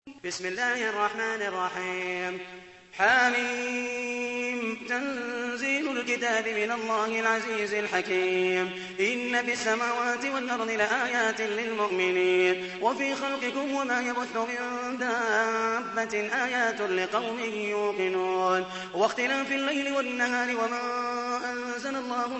بسم الله الرحمن الرحيم حميم تنزيل الكتاب من الله العزيز الحكيم إن في السماوات والأرض لآيات للمؤمنين وفي خلقكم وما يبث من دابة آيات لقوم يوقنون واختلاف الليل والنهار وما أنزل الله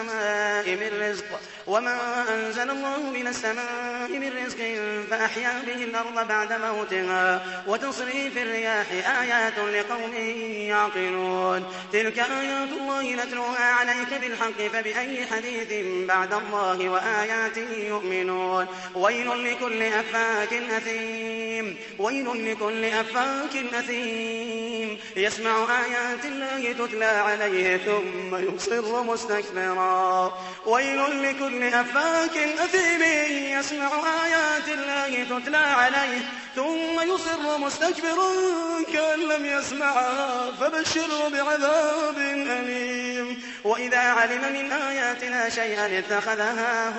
من السماء من رزق فأحيا به الأرض بعد موتها وتصريف الرياح آيات لقوم يعقلون تلك آيات الله نتلوها عليك بالحق فبأي حديث بعد الله وآياته يؤمنون ويل لكل أفاك أثيم يسمع آيات الله تتلى عليه ثم يصر مستكبرا ويل لكل أفاك أثيم يسمع آيات الله تتلى عليه ثم يصر مستكبرا كأن لم يسمعها فبشره بعذاب أليم وإذا علم من آياتنا شيئا اتخذها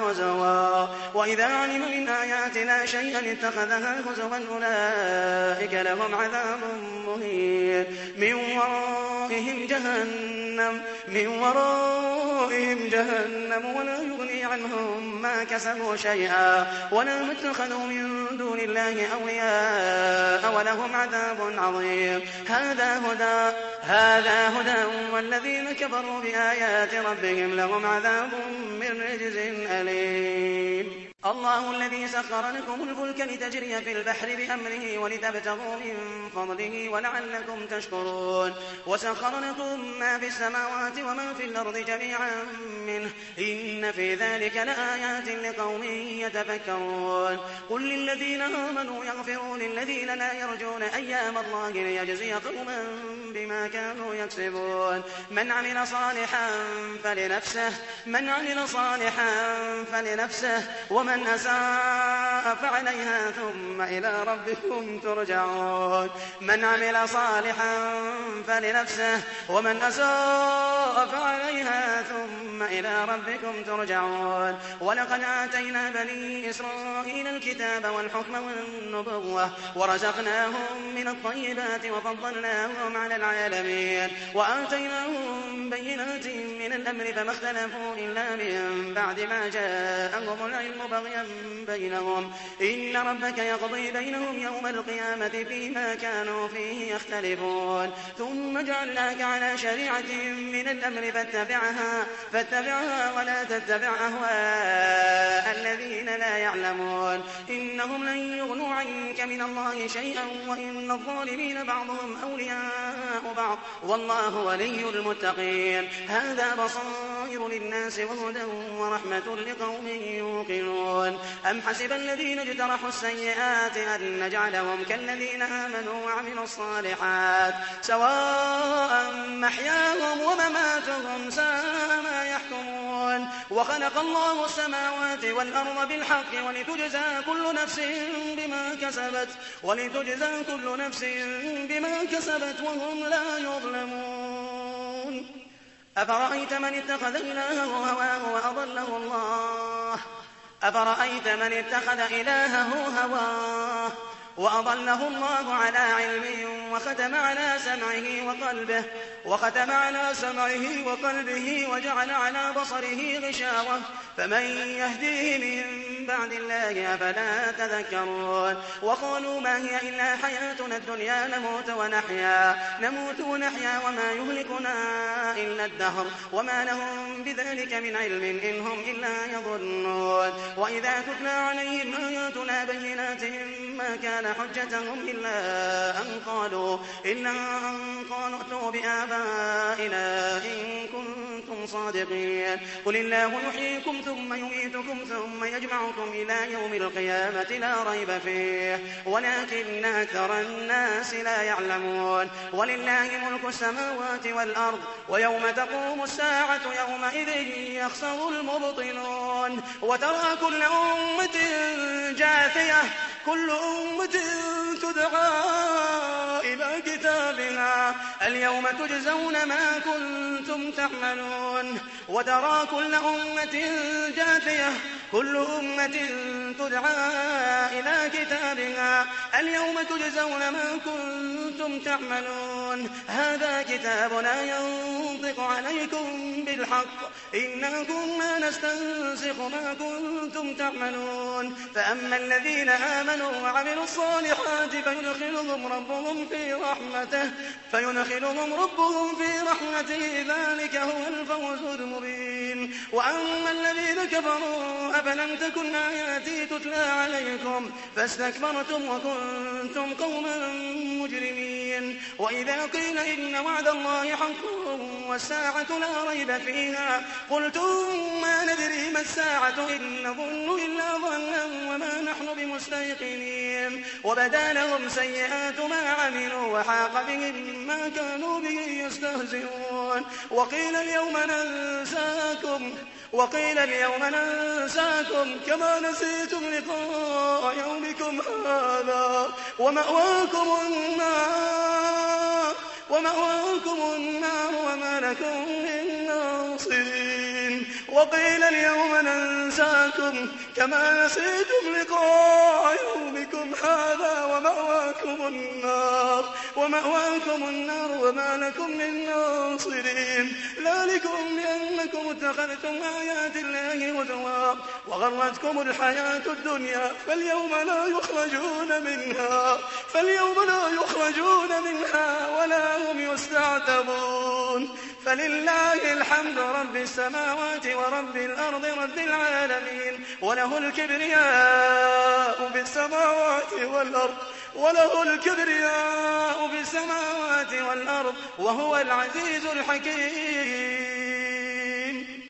هزوا أولئك لهم عذاب مهين من ورائهم جهنم ولا يغني عنهم ما كسبوا شيئا ولا ما اتخذوا من دون الله أولياء ولهم عذاب عظيم هذا هدى والذين كفروا بآيات ربهم لهم عذاب من رجز أليم الله الذي سخر لكم الفلك لتجري في البحر بأمره ولتبتغوا من فضله ولعلكم تشكرون وسخر لكم ما في السماوات وما في الأرض جميعا منه إن في ذلك لآيات لقوم يتفكرون قل للذين آمنوا يغفروا للذين لا يرجون أيام الله ليجزي قوما بما كانوا يكسبون من عمل صالحا فلنفسه ومن أساء فعليها ثم إلى ربكم ترجعون من عمل صالحا فلنفسه ومن أساء فعليها ثم إلى ربكم ترجعون ولقد آتينا بني إسرائيل الكتاب والحكم والنبوة ورزقناهم من الطيبات وفضلناهم على العالمين وآتيناهم بينات من الأمر فما اختلفوا إلا من بعد ما جاءهم العلم بغيا بينهم إن ربك يقضي بينهم يوم القيامة فيما كانوا فيه يختلفون ثم جعلناك على شريعة من الأمر فاتبعها ولا تتبع أهواء الذين لا يعلمون إنهم لن يغنوا عنك من الله شيئا وإن الظالمين بعضهم أولياء بعض والله ولي المتقين هذا بصائر للناس وهدى ورحمة لقوم يوقنون أم حسب الذين اجترحوا السيئات أن نجعلهم كالذين آمنوا وعملوا الصالحات سواء محياهم ومماتهم ساء ما يحكمون وخلق الله السماوات والأرض بالحق ولتجزى كل نفس بما كسبت وهم لا يظلمون أفرأيت من اتخذ إلهه هواه وأضله الله على علم وختم على سمعه وقلبه وجعل على بصره غشاوة فمن يهديه من بعد الله أفلا تذكرون وقالوا ما هي إلا حياتنا الدنيا نموت ونحيا وما يهلكنا إلا الدهر وما لهم بذلك من علم إن هم إلا يظنون وإذا تتلى عليهم آياتنا بينات ما كان حجتهم إلا أن قالوا ائتوا بآبائنا إن كنتم صادقين قل الله يحييكم ثم يميتكم ثم يجمعكم إلى يوم القيامة لا ريب فيه ولكن أكثر الناس لا يعلمون ولله ملك السماوات والأرض ويوم تقوم الساعة يومئذ يخسر المبطلون وترى كل أمة جاثية كل أمة تدعى إلى كتابها اليوم تجزون ما كنتم تعملون وترى كل أمة جاثية كل أمة تدعى إلى كتابها اليوم تجزون ما كنتم تعملون هذا كتابنا ينطق عليكم بالحق إنا كنا نستنسخ ما كنتم تعملون فأما الذين آمنوا وعملوا الصالحات فيدخلهم ربهم في رحمته ذلك هو الفوز المبين وأما الذين كفروا أفلم تكن آياتي تتلى عليكم فاستكبرتم وكنتم قوما مجرمين وإذا قيل إن وعد الله حق والساعة لا ريب فيها قلتم ما ندري ما الساعة إن نظن إلا ظنا وما نحن بمستيقنين وبدا لهم سيئات ما عملوا وحاق بهم ما كانوا به يستهزئون وقيل اليوم ننساكم كما نسيتم لقاء يومكم هذا ومأواكم النار وما لكم من ناصرين وقيل اليوم ننساكم كما نسيتم لقاء يومكم هذا ومأواكم النار وما لكم من ناصرين ذلكم بأنكم اتخذتم آيات الله هزوا وغرتكم الحياة الدنيا فاليوم لا يخرجون منها ولا هم يستعتبون فلله الحمد رب السماوات ورب الأرض رب العالمين وله الكبرياء في السماوات والأرض وهو العزيز الحكيم